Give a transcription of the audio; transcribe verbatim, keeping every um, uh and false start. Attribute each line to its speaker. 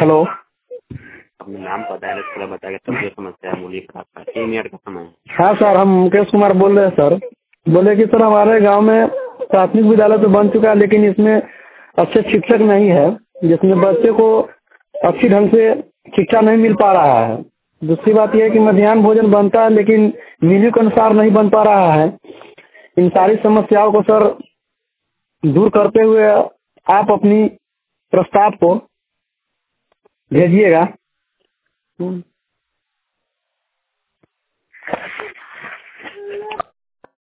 Speaker 1: Hello,
Speaker 2: अपना नाम पता है थोड़ा बताएगा तब जो समस्या है बोलिए आपका तीन मिनट का समय है।
Speaker 1: हाँ सर, हम मुकेश कुमार बोल रहे हैं सर। बोले कि सर हमारे गांव में प्राथमिक विद्यालय तो बन चुका है लेकिन इसमें अच्छे शिक्षक नहीं है, जिसमें बच्चे को अच्छी ढंग से शिक्षा नहीं मिल पा रहा है। दूसरी बात यह है कि मध्याह्न भोजन बनता है लेकिन मेन्यू के अनुसार नहीं बन पा रहा है। इन सारी समस्याओं को सर दूर करते हुए आप अपनी प्रस्ताव को भेजिएगा।